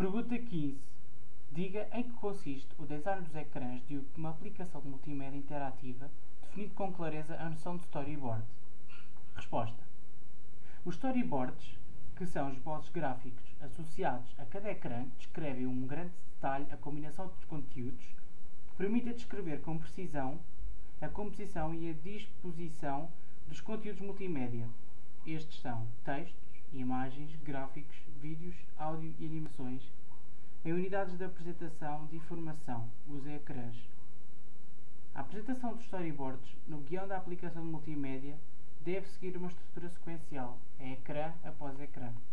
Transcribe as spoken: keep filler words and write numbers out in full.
Pergunta quinze. Diga em que consiste o design dos ecrãs de uma aplicação de multimédia interativa, definindo com clareza a noção de storyboard. Resposta. Os storyboards, que são os esboços gráficos associados a cada ecrã, descrevem um grande detalhe a combinação de conteúdos, permite descrever com precisão a composição e a disposição dos conteúdos multimédia. Estes são textos, imagens, gráficos, vídeos, áudio e animações, em unidades de apresentação de informação, os ecrãs. A apresentação dos storyboards no guião da aplicação de multimédia deve seguir uma estrutura sequencial, é ecrã após ecrã.